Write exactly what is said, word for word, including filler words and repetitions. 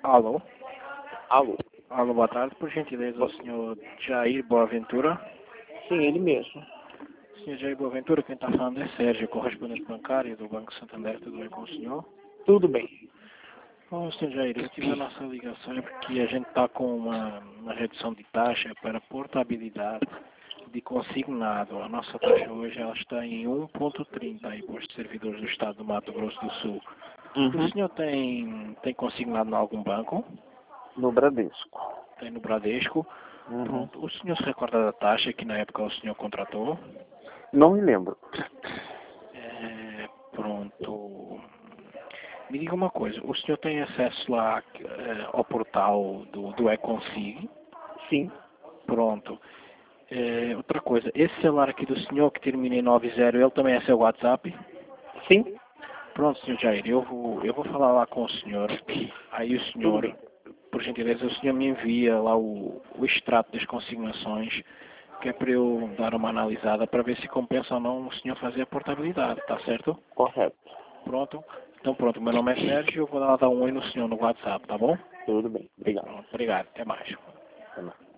Alô? Alô? Alô, boa tarde. Por gentileza, o senhor Jair Boaventura? Sim, ele mesmo. senhor Jair Boaventura, quem está falando é Sérgio, correspondente bancário do Banco Santander. Tudo bem com o senhor? Tudo bem. Bom, senhor Jair, eu tive a nossa ligação é porque a gente está com uma, uma redução de taxa para portabilidade de consignado. A nossa taxa hoje ela está em um vírgula trinta aí para os servidores do estado do Mato Grosso do Sul. Uhum. O senhor tem, tem consignado em algum banco? No Bradesco. Tem no Bradesco? Uhum. Pronto. O senhor se recorda da taxa que na época o senhor contratou? Não me lembro. É, pronto. Me diga uma coisa, o senhor tem acesso lá é, ao portal do, do eConsig? Sim. Pronto. É, outra coisa, esse celular aqui do senhor que termina em nove zero, ele também é seu WhatsApp? Sim. Pronto, senhor Jair, eu vou, eu vou falar lá com o senhor. Aí o Tudo senhor, bem. por gentileza, o senhor me envia lá o, o extrato das consignações, que é para eu dar uma analisada para ver se compensa ou não o senhor fazer a portabilidade, tá certo? Correto. Pronto? Então pronto, meu nome é Sérgio, eu vou lá dar um oi no senhor no WhatsApp, tá bom? Tudo bem. Obrigado. Pronto, obrigado, até mais. Até mais.